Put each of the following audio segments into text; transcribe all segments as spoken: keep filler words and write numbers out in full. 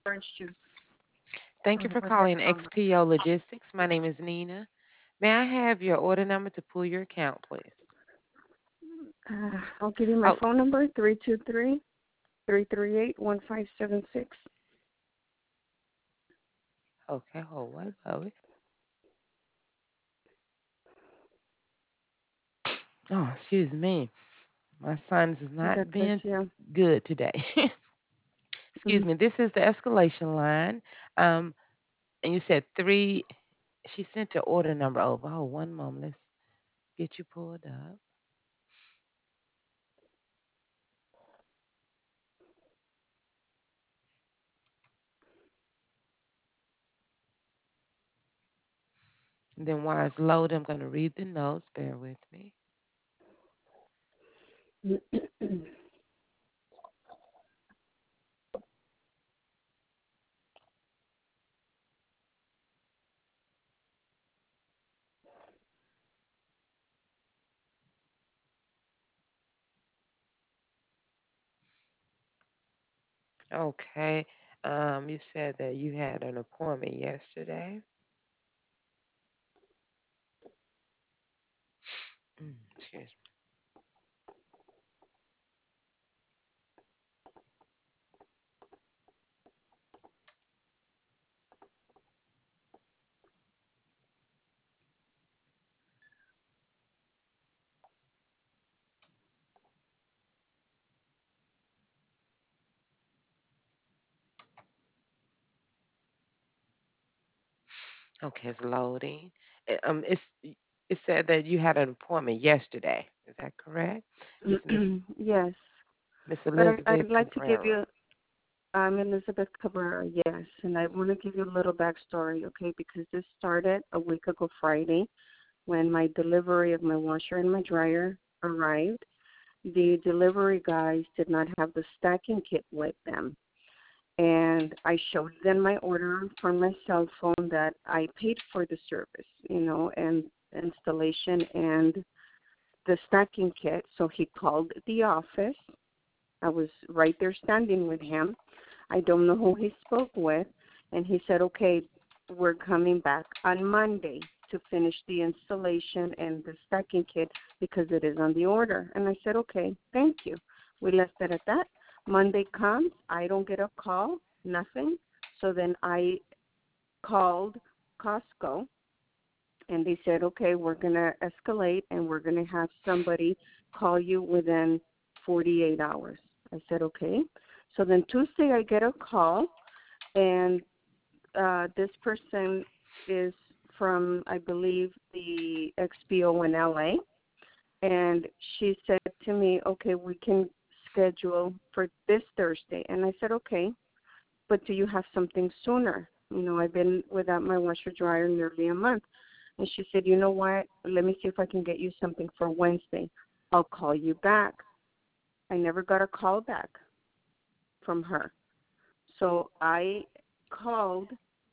Orange juice. Thank you Or for was that calling Corona? X P O Logistics. My name is Nina. May I have your order number to pull your account, please? Uh, I'll give you my Oh, phone number, three two three, three three eight, one five seven six. okay, hold one moment. Oh, excuse me. My sinus is God not bless being you. good today. Excuse Mm. me. This is the escalation line. Um, and you said three. She sent your order number over. Oh, one moment. Let's get you pulled up. And then while it's loaded, I'm going to read the notes. Bear with me. Okay. Um, you said that you had an appointment yesterday. Mm, excuse me. Okay, it's loading. Uh, Um, it's it said that you had an appointment yesterday. Is that correct? It's Miss Yes, Miss but I, Elizabeth I'd like to give Cabrera. you, I'm Elizabeth Cabrera, yes, and I want to give you a little backstory, okay, because this started a week ago Friday when my delivery of my washer and my dryer arrived. The delivery guys did not have the stacking kit with them. And I showed them my order from my cell phone that I paid for the service, you know, and installation and the stacking kit. So he called the office. I was right there standing with him. I don't know who he spoke with. And he said, okay, we're coming back on Monday to finish the installation and the stacking kit because it is on the order. And I said, okay, thank you. We left it at that. Monday comes, I don't get a call, nothing. So then I called Costco and they said, okay, we're going to escalate and we're going to have somebody call you within forty-eight hours. I said, okay. So then Tuesday I get a call, and uh, this person is from, I believe, the X P O in L A, and she said to me, okay, we can schedule for this Thursday. And I said, okay, but do you have something sooner? You know, I've been without my washer dryer nearly a month. And she said, you know what? Let me see if I can get you something for Wednesday. I'll call you back. I never got a call back from her. So I called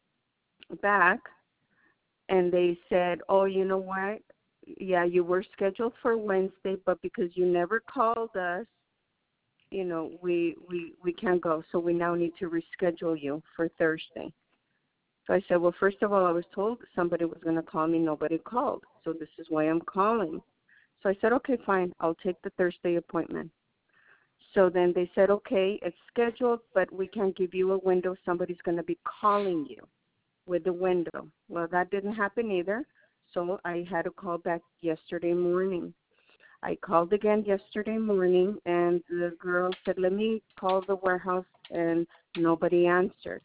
back and they said, oh, you know what? Yeah, you were scheduled for Wednesday, but because you never called us, you know, we, we, we can't go. So we now need to reschedule you for Thursday. So I said, well, first of all, I was told somebody was going to call me. Nobody called. So this is why I'm calling. So I said, okay, fine. I'll take the Thursday appointment. So then they said, okay, it's scheduled, but we can't give you a window. Somebody's going to be calling you with the window. Well, that didn't happen either. So I had to call back yesterday morning. I called again yesterday morning, and the girl said, let me call the warehouse, and nobody answered.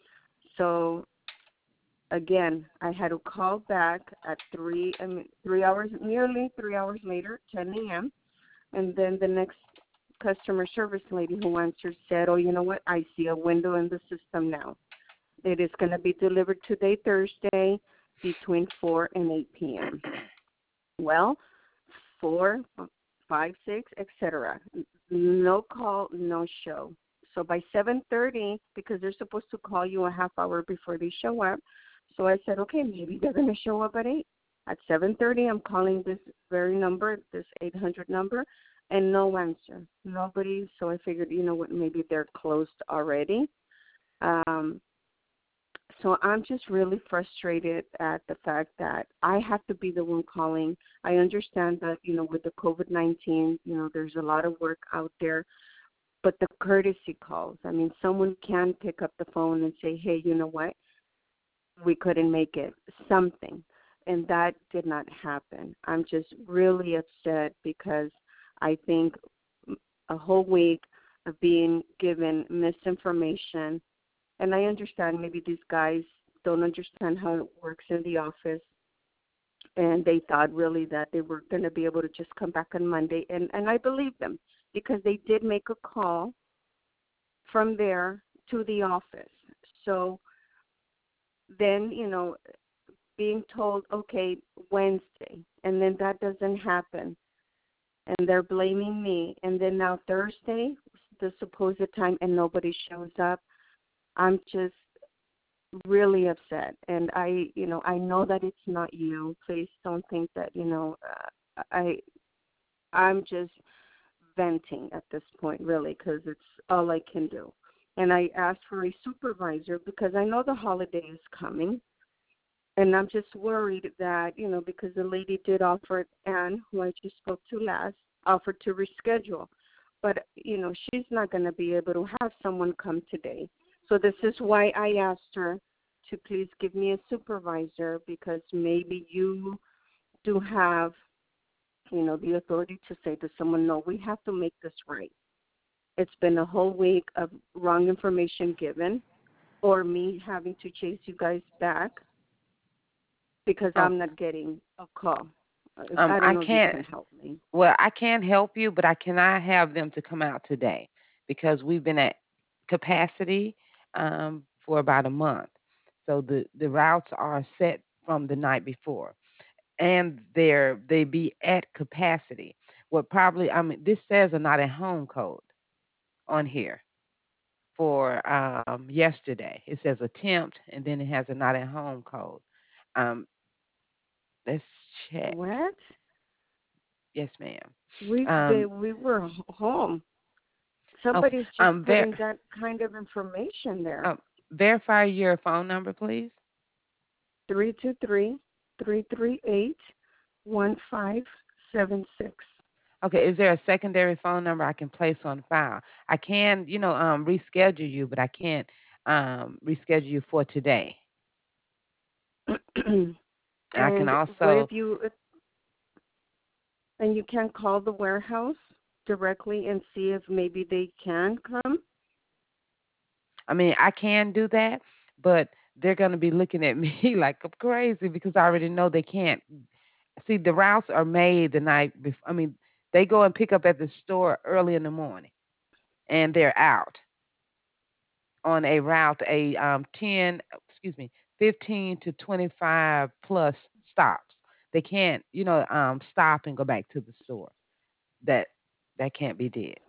So again, I had to call back at three, I mean, three hours, nearly three hours later, ten a m. And then the next customer service lady who answered said, oh, you know what? I see a window in the system now. It is going to be delivered today, Thursday, between four and eight p m. Well, four, five, six, et cetera. No call, no show. So by seven thirty, because they're supposed to call you a half hour before they show up, so I said, okay, maybe they're going to show up at eight. At seven thirty, I'm calling this very number, this eight hundred number, and no answer. Nobody. So I figured, you know what, maybe they're closed already. Um, so I'm just really frustrated at the fact that I have to be the one calling. I understand that, you know, with the COVID nineteen, you know, there's a lot of work out there, but the courtesy calls, I mean, someone can pick up the phone and say, hey, you know what, we couldn't make it, something. And that did not happen. I'm just really upset because I think a whole week of being given misinformation, and I understand maybe these guys don't understand how it works in the office, and they thought really that they were going to be able to just come back on Monday, and, and I believe them because they did make a call from there to the office. So then, you know, being told, okay, Wednesday, and then that doesn't happen, and they're blaming me, and then now Thursday, the supposed time, and nobody shows up. I'm just really upset, and I, you know, I know that it's not you. Please don't think that, you know, uh, I, I'm just venting at this point, really, because it's all I can do. And I asked for a supervisor because I know the holiday is coming, and I'm just worried that, you know, because the lady did offer, Anne, who I just spoke to last, offered to reschedule. But, you know, she's not going to be able to have someone come today. So this is why I asked her to please give me a supervisor, because maybe you do have, you know, the authority to say to someone, no, we have to make this right. It's been a whole week of wrong information given, or me having to chase you guys back because Oh, I'm not getting a call. Uh, um, I don't I know if you can't. can help me. Well, I can help you, but I cannot have them to come out today because we've been at capacity um, for about a month. So the the routes are set from the night before, and they're they be at capacity. What probably I mean this says a not at home code on here for um, yesterday. It says attempt, and then it has a not at home code. Um, let's check. What? Yes, ma'am. We they, Um, we were h- home. okay. Somebody's just Um, ver- putting that kind of information there. um, verify your phone number, please. Three two three three three eight one five seven six. Okay. Is there a secondary phone number I can place on file? I can, you know, um, reschedule you, but I can't um, reschedule you for today. I can And what also if you and you can call the warehouse directly and see if maybe they can come? I mean, I can do that, but they're going to be looking at me like I'm crazy because I already know they can't. See, the routes are made the night before. I mean, they go and pick up at the store early in the morning, and they're out on a route, a um, ten, excuse me, fifteen to twenty-five plus stops. They can't, you know, um, stop and go back to the store. That that can't be did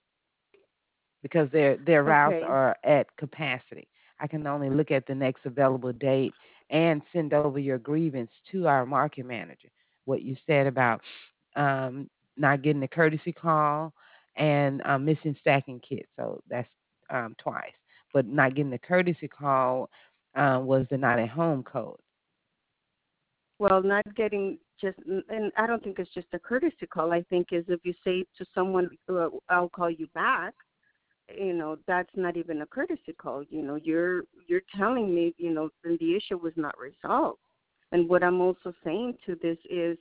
because their their routes Okay. are at capacity. I can only look at the next available date and send over your grievance to our market manager. What you said about um, not getting a courtesy call and um, missing stacking kits. So that's um, twice. But not getting the courtesy call um, was the not at home code. Well, not getting just, and I don't think it's just a courtesy call. I think is if you say to someone, uh, "I'll call you back," you know, that's not even a courtesy call. You know, you're you're telling me, you know, then the issue was not resolved. And what I'm also saying to this is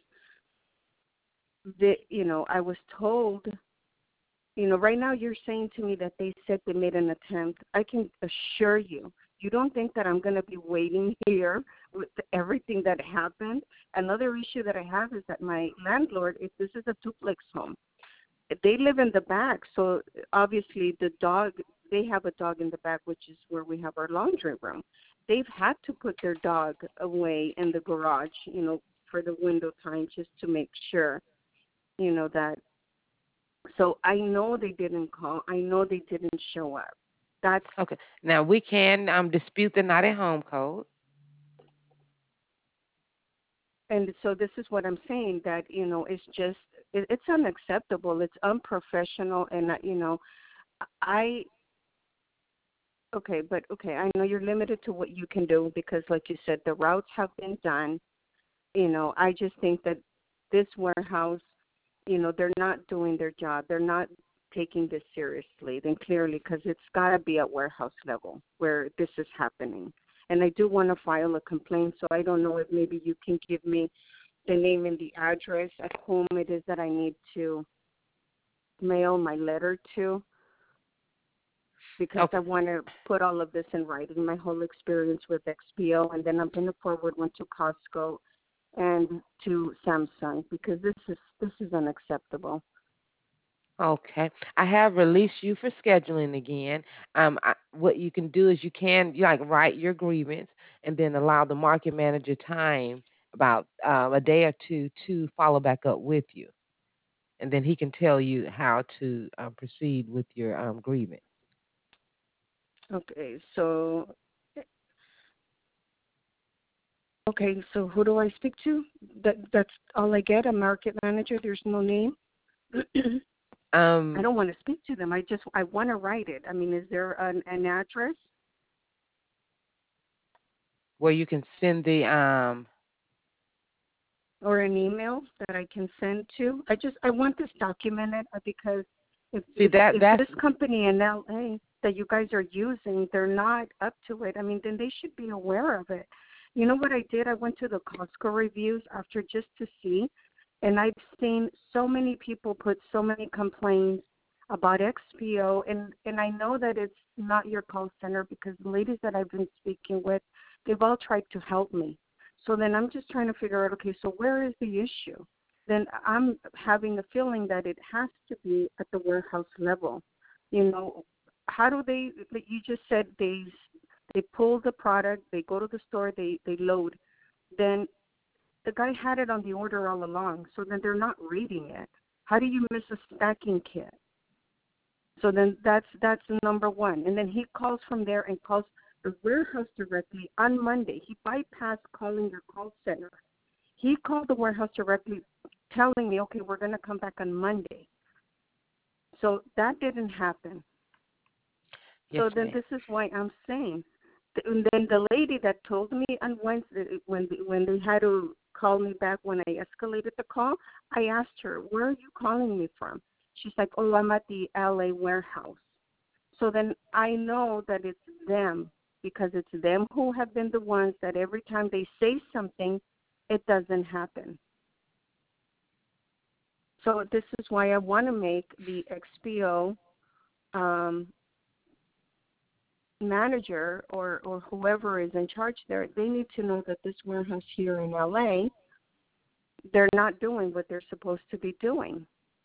that, you know, I was told, you know, right now you're saying to me that they said they made an attempt. I can assure you, you don't think that I'm going to be waiting here with everything that happened. Another issue that I have is that my landlord, if this is a duplex home, they live in the back, so obviously the dog, they have a dog in the back, which is where we have our laundry room. They've had to put their dog away in the garage, you know, for the window time just to make sure, you know, that. So I know they didn't call. I know they didn't show up. That's, Okay. Now we can um, dispute the not at home code. and so this is what I'm saying, that, you know, it's just, it, it's unacceptable. It's unprofessional. And, uh, you know, I Okay, but okay, I know you're limited to what you can do because, like you said, the routes have been done. You know, I just think that this warehouse, you know, they're not doing their job. They're not taking this seriously. Then clearly, because it's got to be at warehouse level where this is happening. And I do want to file a complaint, so I don't know if maybe you can give me the name and the address at whom it is that I need to mail my letter to, because I Okay. want to put all of this in writing, my whole experience with X P O, and then I'm going to forward one to Costco and to Samsung because this is this is unacceptable. Okay. I have released you for scheduling again. Um, I, what you can do is you can you like write your grievance and then allow the market manager time about um, a day or two to follow back up with you, and then he can tell you how to um, proceed with your um, grievance. Okay, so okay, so who do I speak to? That that's all I get. A market manager. There's no name. I Um, don't want to speak to them. I just I want to write it. I mean, is there an, an address where you can send the um. or an email that I can send to? I just I want this documented uh, because if See if that if that's this company in L A that you guys are using, they're not up to it. I mean, then they should be aware of it. You know what I did? I went to the Costco reviews after just to see, and I've seen so many people put so many complaints about X P O, and and I know that it's not your call center because the ladies that I've been speaking with, they've all tried to help me. So then I'm just trying to figure out, okay, so where is the issue? Then I'm having a feeling that it has to be at the warehouse level. You know, how do they? Like you just said they they pull the product, they go to the store, they they load. Then the guy had it on the order all along. So then they're not reading it. How do you miss a stacking kit? So then that's that's number one. And then he calls from there and calls the warehouse directly on Monday. He bypassed calling your call center. He called the warehouse directly telling me, okay, we're going to come back on Monday. So that didn't happen. yes, So then ma'am. this is why I'm saying. And then the lady that told me on Wednesday when when they had to call me back when I escalated the call, I asked her, where are you calling me from? She's like, oh, I'm at the L A warehouse. So then I know that it's them because it's them who have been the ones that every time they say something, it doesn't happen. So this is why I want to make the X P O um, manager or, or whoever is in charge there, they need to know that this warehouse here in L A, they're not doing what they're supposed to be doing.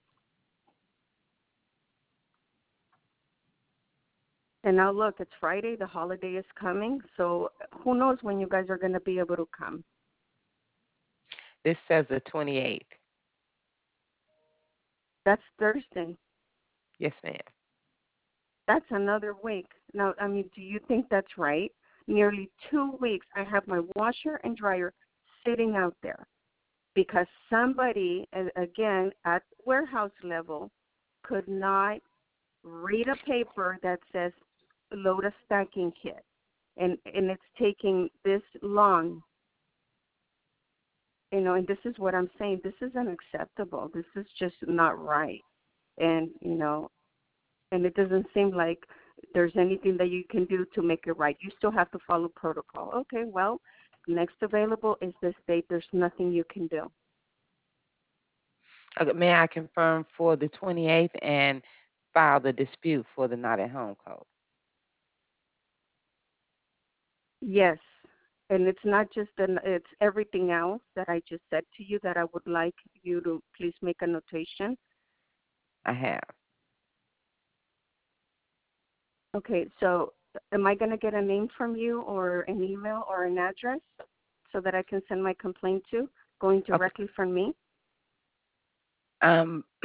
And now look, it's Friday, the holiday is coming, so who knows when you guys are going to be able to come. This says the twenty-eighth. That's Thursday. Yes, ma'am. That's another week. Now, I mean, do you think that's right? Nearly two weeks I have my washer and dryer sitting out there because somebody, again, at warehouse level, could not read a paper that says load a stacking kit. And, and it's taking this long, you know, and this is what I'm saying. This is unacceptable. This is just not right. And, you know, and it doesn't seem like there's anything that you can do to make it right. You still have to follow protocol. Okay, well, next available is this date. There's nothing you can do. Okay, may I confirm for the twenty-eighth and file the dispute for the not at home code? Yes, and it's not just an, it's everything else that I just said to you that I would like you to please make a notation. I have. Okay, so am I going to get a name from you or an email or an address so that I can send my complaint to, going Okay. directly from me? Um,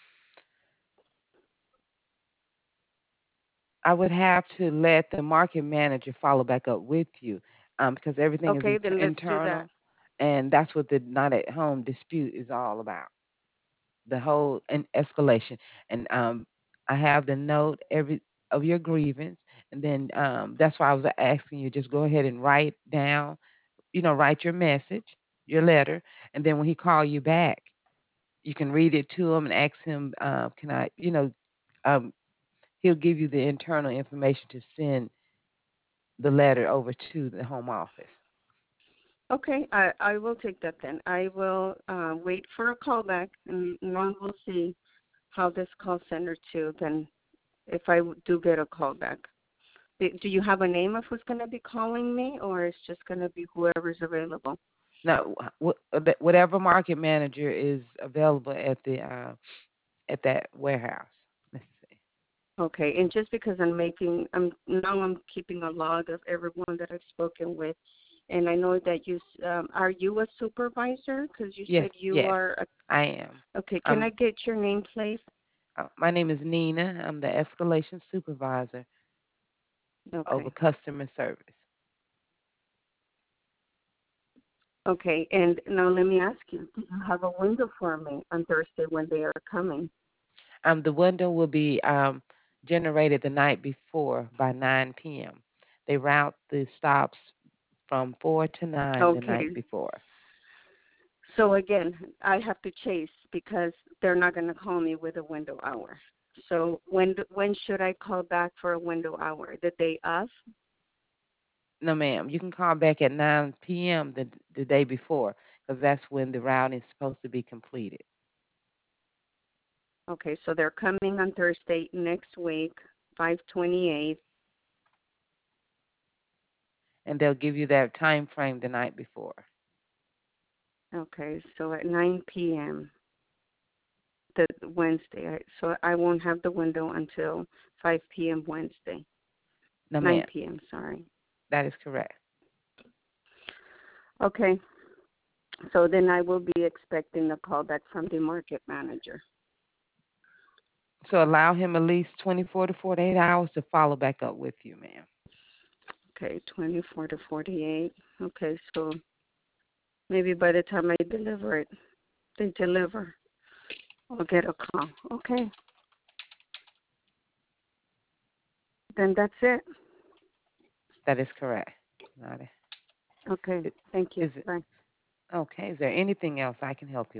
I would have to let the market manager follow back up with you, um, because everything is Okay, inter- then let's do that. internal, and that's what the not at home dispute is all about. The whole en- escalation, and um, I have the note every of your grievance, And then um, that's why I was asking you, just go ahead and write down, you know, write your message, your letter, and then when he call you back, you can read it to him and ask him, uh, can I, you know, um, he'll give you the internal information to send the letter over to the home office. Okay, I, I will take that then. I will uh, wait for a call back, and then we'll see how this call center too. Then, if I do get a call back, do do you have a name of who's going to be calling me, or it's just going to be whoever's available? Now, wh- whatever market manager is available at the uh, at that warehouse. Let's see. Okay, and just because I'm making, I'm now I'm keeping a log of everyone that I've spoken with, and I know that you um, are you a supervisor? Because you Yes, said you yes, are. A, I am. okay, can I'm. I get your name, please? Uh, my name is Nina. I'm the escalation supervisor over Okay. customer service. Okay, and now let me ask you, do you have a window for me on Thursday when they are coming? Um, the window will be um, generated the night before by nine p m. They route the stops from four to nine the Okay, night before. so again, I have to chase because they're not going to call me with a window hour. So when when should I call back for a window hour? The day of? No, ma'am. You can call back at nine p m the the day before because that's when the routing is supposed to be completed. Okay, so they're coming on Thursday next week, five twenty-eight. And they'll give you that time frame the night before. Okay, so at nine p m the Wednesday. So I won't have the window until five p m Wednesday. No, nine ma'am. p m, sorry. That is correct. Okay, so then I will be expecting a call back from the market manager. So allow him at least twenty-four to forty-eight hours to follow back up with you, ma'am. Okay, twenty-four to forty-eight. Okay, so maybe by the time I deliver it, they deliver, I'll get a call. Okay, then that's it. That is correct. Got Okay, it. thank you. Is it Bye. okay? Is there anything else I can help you